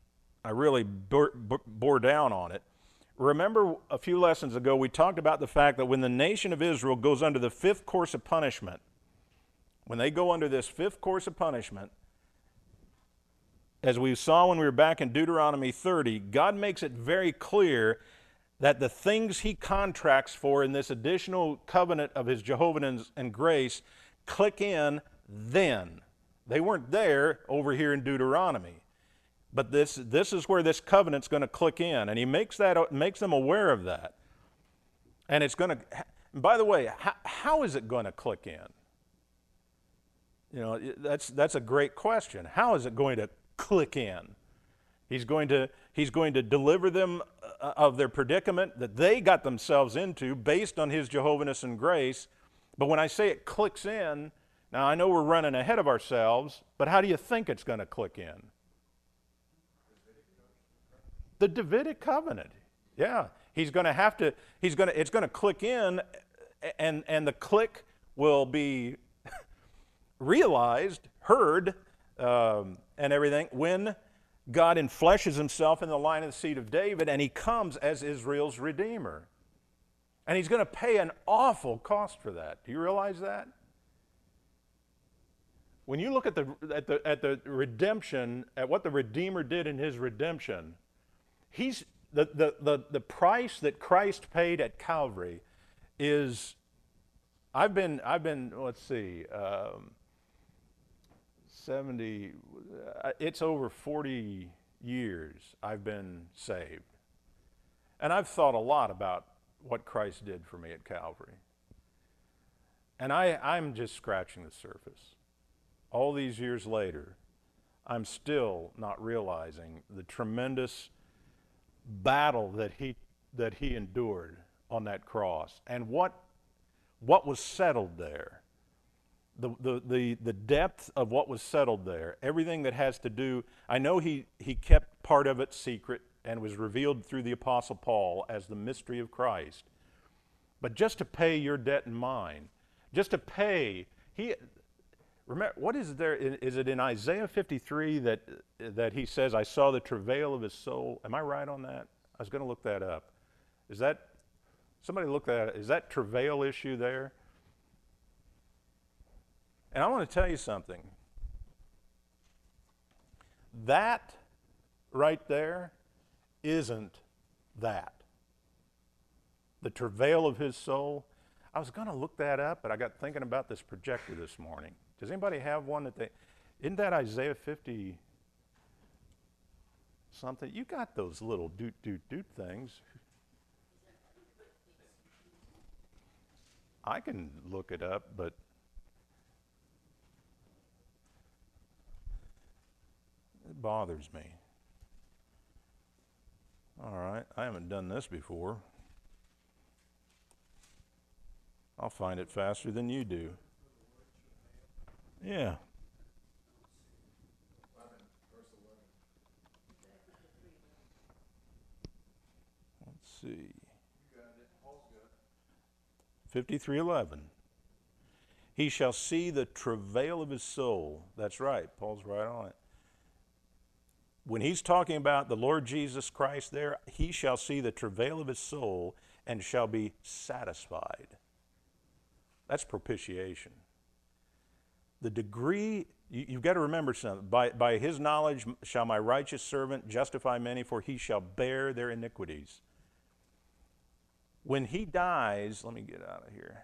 bore down on it. Remember a few lessons ago we talked about the fact that when the nation of Israel goes under the 5th course of punishment, when they go under this 5th course of punishment, as we saw when we were back in Deuteronomy 30, God makes it very clear that the things he contracts for in this additional covenant of his Jehovah and grace click in then. They weren't there over here in Deuteronomy. But this is where this covenant's going to click in, and he makes them aware of that. And it's going to, by the way, how is it going to click in? You know, that's a great question. How is it going to click in? He's going to deliver them of their predicament that they got themselves into based on his Jehovah and grace. But when I say it clicks in, now I know we're running ahead of ourselves, but how do you think it's going to click in? The Davidic covenant. Yeah, it's going to click in, and the click will be realized, heard, and everything when God enfleshes himself in the line of the seed of David, and he comes as Israel's Redeemer. And he's going to pay an awful cost for that. Do you realize that? When you look at the redemption, at what the Redeemer did in his redemption, the price that Christ paid at Calvary is, I've been let's see, 70, it's over 40 years I've been saved. And I've thought a lot about what Christ did for me at Calvary. And I'm just scratching the surface. All these years later, I'm still not realizing the tremendous battle that he endured on that cross, and what was settled there, the depth of what was settled there, everything that has to do. I know he kept part of it secret and was revealed through the Apostle Paul as the mystery of Christ, but just to pay your debt and mine, just to pay, remember, what is there? Is it in Isaiah 53 that he says, I saw the travail of his soul? Am I right on that? I was going to look that up. Is that, somebody look that up. Is that travail issue there? And I want to tell you something. That right there isn't that. The travail of his soul. I was going to look that up, but I got thinking about this projector this morning. Does anybody have one isn't that Isaiah 50 something? You got those little doot things. I can look it up, but it bothers me. All right, I haven't done this before. I'll find it faster than you do. Yeah. Let's see. 53:11. He shall see the travail of his soul. That's right. Paul's right on it. When he's talking about the Lord Jesus Christ there, he shall see the travail of his soul and shall be satisfied. That's propitiation. the degree, you've got to remember something. By his knowledge shall my righteous servant justify many, for he shall bear their iniquities. When he dies, let me get out of here.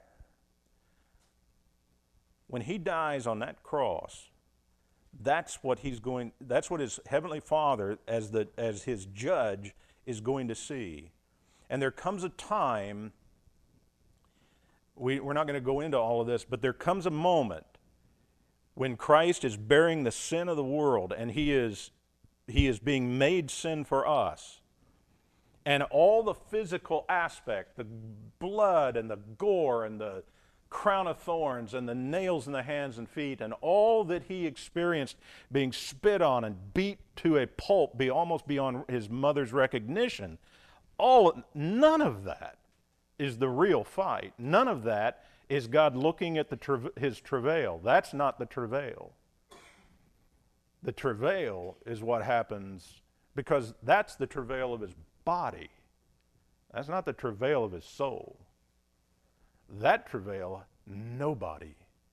When he dies on that cross, that's what his heavenly Father, as his judge, is going to see. And there comes a time, we're not going to go into all of this, but there comes a moment when Christ is bearing the sin of the world, and he is being made sin for us. And all the physical aspect, the blood and the gore and the crown of thorns and the nails in the hands and feet and all that he experienced being spit on and beat to a pulp, almost beyond his mother's recognition, none of that is the real fight. None of that is God looking at his travail. That's not the travail. The travail is what happens, because that's the travail of his body. That's not the travail of his soul. That travail, nobody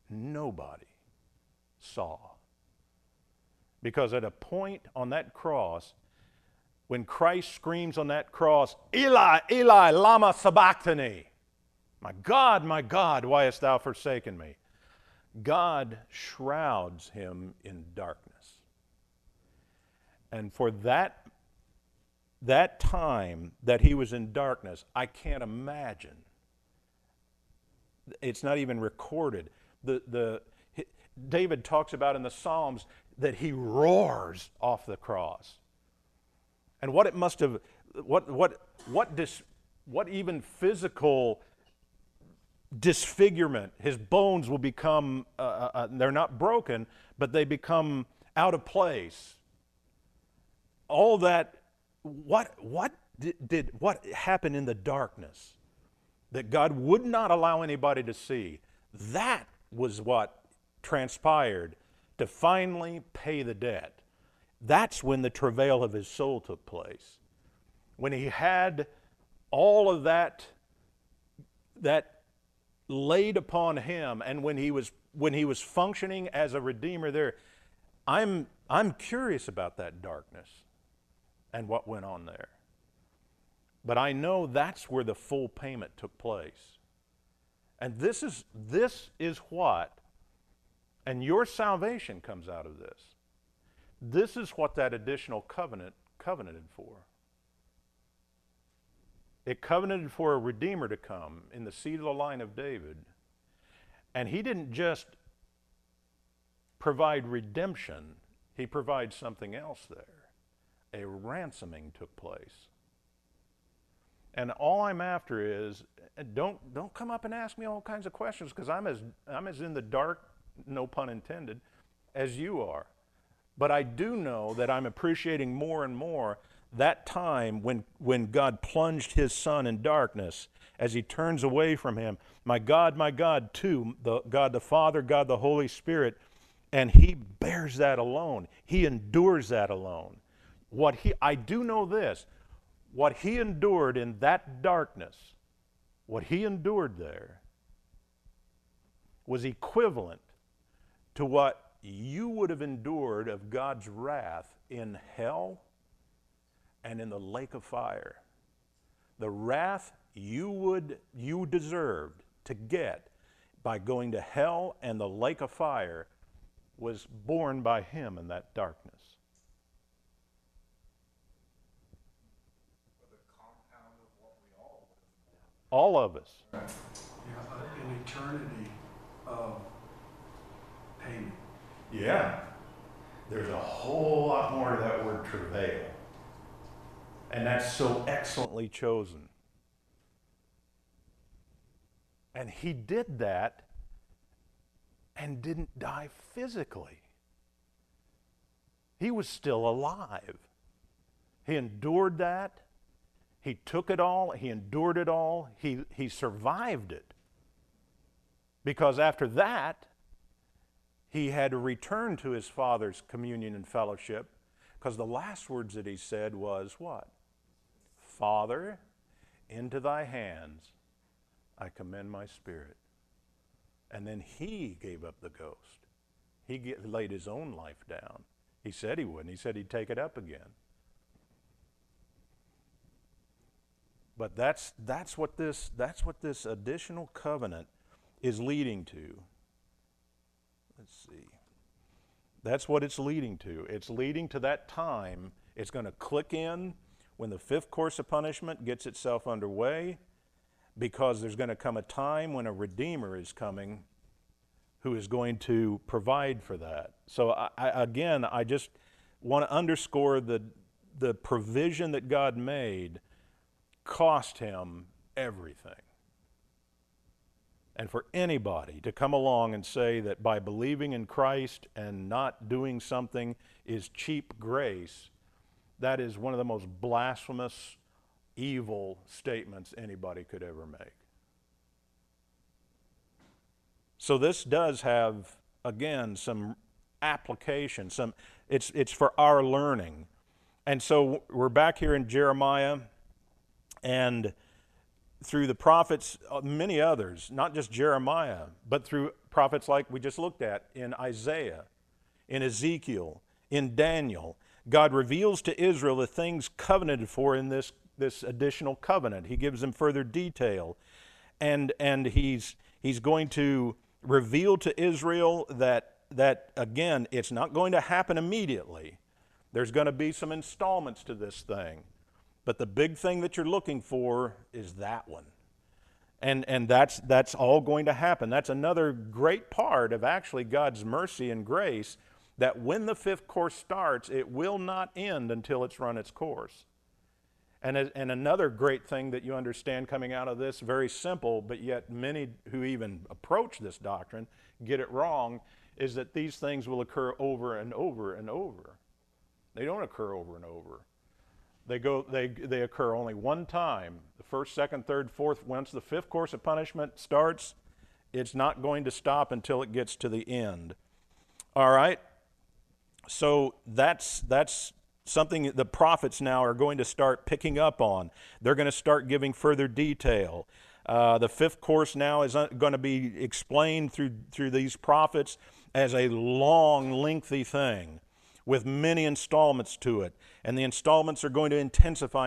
saw. Because at a point on that cross, when Christ screams on that cross, Eli, Eli, lama sabachthani, my God, why hast thou forsaken me? God shrouds him in darkness. And for that time that he was in darkness, I can't imagine. It's not even recorded. David talks about in the Psalms that he roars off the cross. And what it must have, what even physical disfigurement, his bones will become, they're not broken, but they become out of place. All that, what happened in the darkness that God would not allow anybody to see? That was what transpired to finally pay the debt. That's when the travail of his soul took place. When he had all of that laid upon him, and when he was functioning as a redeemer there, I'm curious about that darkness and what went on there. But I know that's where the full payment took place. And this is what, and your salvation comes out of this. This is what that additional covenanted for. It covenanted for a Redeemer to come in the seed of the line of David. And he didn't just provide redemption, he provides something else there. A ransoming took place. And all I'm after is, don't come up and ask me all kinds of questions, because I'm as in the dark, no pun intended, as you are. But I do know that I'm appreciating more and more that time when God plunged his son in darkness as he turns away from him. My God, to God the Father, God the Holy Spirit, and he bears that alone. He endures that alone. I do know this, what he endured in that darkness, what he endured there, was equivalent to what you would have endured of God's wrath in hell and in the lake of fire. The wrath you deserved to get by going to hell and the lake of fire was borne by him in that darkness. All of us. Yeah, an eternity of payment. Yeah. There's a whole lot more to that word travail. And that's so excellently chosen. And he did that and didn't die physically. He was still alive. He endured that. He took it all. He endured it all. He survived it. Because after that, he had to return to his Father's communion and fellowship, because the last words that he said was what? Father, into thy hands I commend my spirit. And then he gave up the ghost. He laid his own life down. He said he would, and he said he'd take it up again. But that's what this additional covenant is leading to. Let's see. That's what it's leading to. It's leading to that time. It's going to click in when the fifth course of punishment gets itself underway, because there's going to come a time when a Redeemer is coming who is going to provide for that. So I just want to underscore the provision that God made cost him everything. And for anybody to come along and say that by believing in Christ and not doing something is cheap grace, that is one of the most blasphemous, evil statements anybody could ever make. So this does have, again, some application. It's for our learning. And so we're back here in Jeremiah, and through the prophets, many others, not just Jeremiah, but through prophets like we just looked at in Isaiah, in Ezekiel, in Daniel, God reveals to Israel the things covenanted for in this additional covenant. He gives them further detail. And he's going to reveal to Israel that again, it's not going to happen immediately. There's going to be some installments to this thing. But the big thing that you're looking for is that one. And that's all going to happen. That's another great part of actually God's mercy and grace, that when the fifth course starts, it will not end until it's run its course. And another great thing that you understand coming out of this, very simple, but yet many who even approach this doctrine get it wrong, is that these things will occur over and over and over. They don't occur over and over. They occur only one time. The first, second, third, fourth. Once the fifth course of punishment starts, it's not going to stop until it gets to the end. All right? So that's something the prophets now are going to start picking up on. They're going to start giving further detail. The fifth course now is going to be explained through these prophets as a long, lengthy thing with many installments to it. And the installments are going to intensify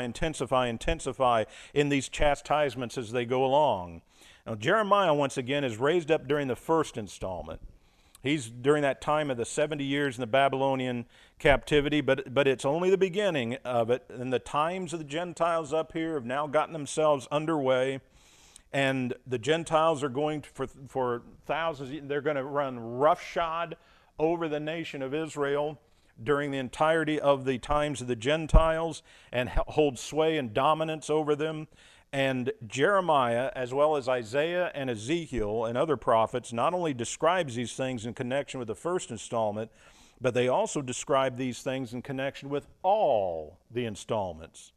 in these chastisements as they go along. Now, Jeremiah, once again, is raised up during the first installment. He's during that time of the 70 years in the Babylonian captivity, but it's only the beginning of it. And the times of the Gentiles up here have now gotten themselves underway. And the Gentiles are going to, for thousands, they're going to run roughshod over the nation of Israel during the entirety of the times of the Gentiles and hold sway and dominance over them. And Jeremiah, as well as Isaiah and Ezekiel and other prophets, not only describes these things in connection with the first installment, but they also describe these things in connection with all the installments.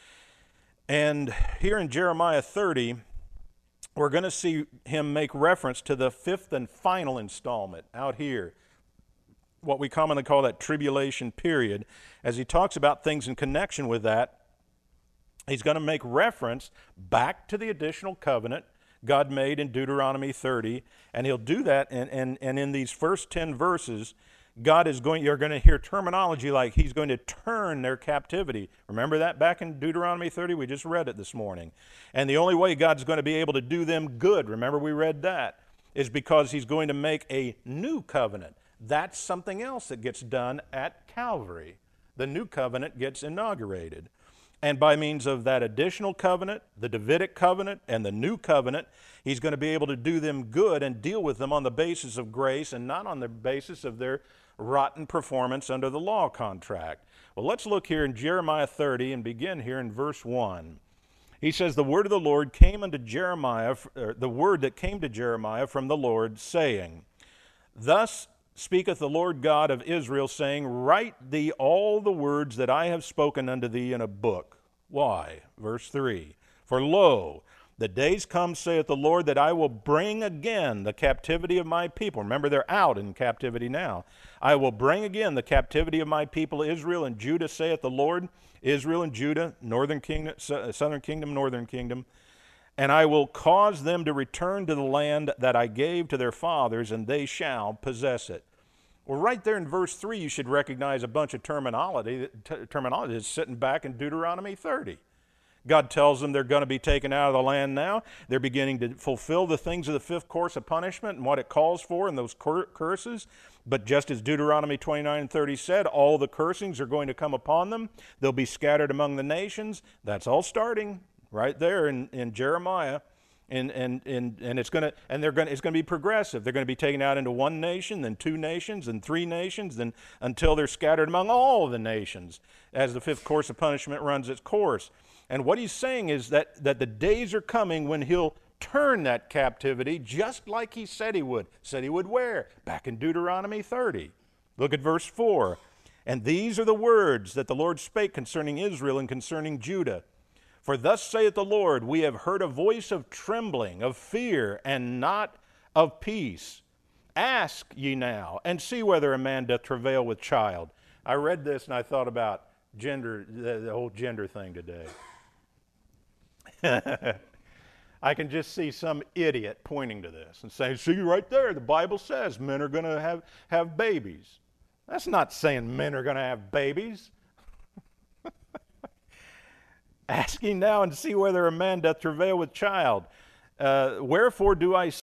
And here in Jeremiah 30, we're going to see him make reference to the fifth and final installment out here, what we commonly call that tribulation period. As he talks about things in connection with that, he's going to make reference back to the additional covenant God made in Deuteronomy 30, and he'll do that, and in these first 10 verses, you're going to hear terminology like he's going to turn their captivity. Remember that back in Deuteronomy 30? We just read it this morning. And the only way God's going to be able to do them good, remember we read that, is because he's going to make a new covenant. That's something else that gets done at Calvary. The new covenant gets inaugurated. And by means of that additional covenant, the Davidic covenant, and the new covenant, he's going to be able to do them good and deal with them on the basis of grace and not on the basis of their rotten performance under the law contract. Well, let's look here in Jeremiah 30 and begin here in verse 1. He says, the word of the Lord came unto Jeremiah, the word that came to Jeremiah from the Lord, saying, Thus speaketh the Lord God of Israel, saying, Write thee all the words that I have spoken unto thee in a book. Why? Verse 3. For lo, the days come, saith the Lord, that I will bring again the captivity of my people. Remember, they're out in captivity now. I will bring again the captivity of my people Israel and Judah, saith the Lord. Israel and Judah, northern kingdom, southern kingdom, northern kingdom. And I will cause them to return to the land that I gave to their fathers, and they shall possess it. Well, right there in verse 3, you should recognize a bunch of terminology that's sitting back in Deuteronomy 30. God tells them they're going to be taken out of the land now. They're beginning to fulfill the things of the fifth course of punishment and what it calls for in those curses. But just as Deuteronomy 29:30 said, all the cursings are going to come upon them. They'll be scattered among the nations. That's all starting right there in Jeremiah. And it's going to be progressive. They're going to be taken out into one nation, then two nations, then three nations, then until they're scattered among all the nations as the fifth course of punishment runs its course. And what he's saying is that the days are coming when he'll turn that captivity just like he said he would. Said he would where? Back in Deuteronomy 30. Look at verse 4. And these are the words that the Lord spake concerning Israel and concerning Judah. For thus saith the Lord, we have heard a voice of trembling, of fear, and not of peace. Ask ye now, and see whether a man doth travail with child. I read this and I thought about gender, the whole gender thing today. I can just see some idiot pointing to this and saying, see right there, the Bible says men are going to have babies. That's not saying men are going to have babies. Asking now and see whether a man doth travail with child. Wherefore do I